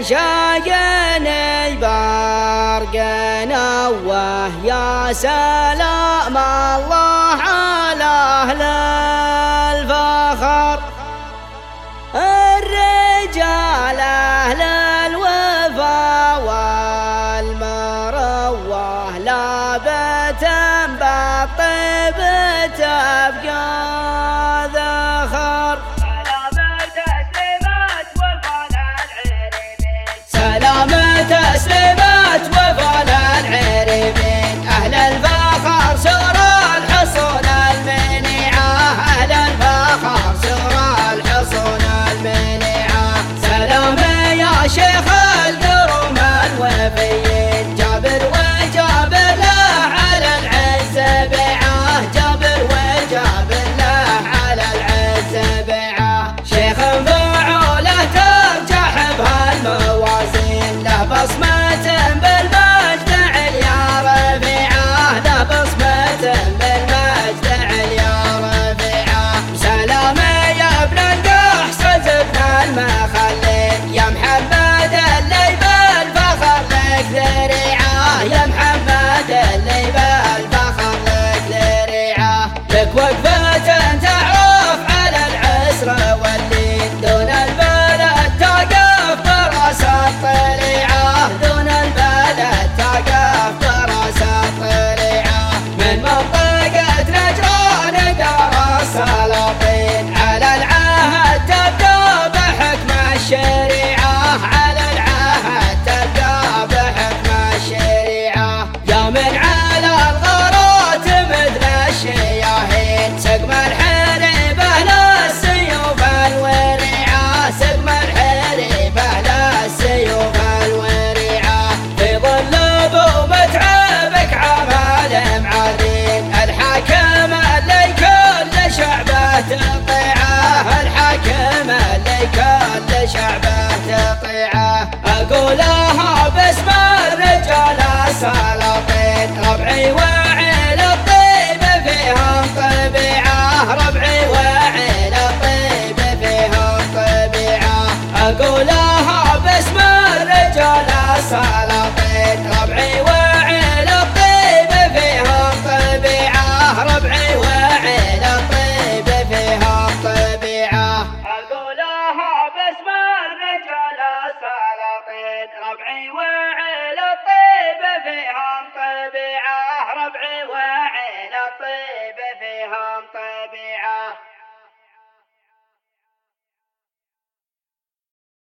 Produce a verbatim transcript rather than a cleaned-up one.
شاقني برق نوه يا سلام الله على أهل الفخر الرجال أهل الوفا والمروة لابت بالطيب تبقى ذخر سلامة تسليمات وفال العريبين أهل الفخر سور الحصون المنيعة أهل الفخر سور الحصون المنيعة سلامة يا شيخ القروم الوفيين جابر وجابر له على العز بعاه جابر وجابر له على العز بعاه شيخ فعوله ترجح بهالموازين له بصمة بالمجد عليا رفيعة له بصمة بالمجد عليا رفيعة سلامة يا ابن القحص ابن المخلين يا محمد اللي بالفخر لك ذريعة يا محمد اللي بالفخر لك ذريعة لك وقفة تعرف على العسر واللين دون البلد تقف براس الطليعة دون البلد تقف براس الطليعة من منطقة نجران دار السلاطين على العهد تبقى بحكم الشريعة على العهد تبقى بحكم الشريعة يا من على الغارات مثل الشياهين سقم الحريبة للسيوف الوريعة سقم الحريبة للسيوف الوريعة في ظل ابو متعبك عمال معرين الحاكم اللي كل شعبه تطيعه الحاكم اللي كل شعبه تطيعه اقولها باسم الرجال السلاطين ربعي وعيل الطيب فيهم طبيعه ربعي وعيل الطيب فيهم طبيعه اقولها باسم الرجال السلاطين ربعي وعيل الطيب فيهم طبيعه ربعي وعيل الطيب فيهم طبيعه اقولها باسم الرجال السلاطين ربعي وعيل الطيب فيهم طبيعه ربعي وعيل الطيب فيهم طبيعه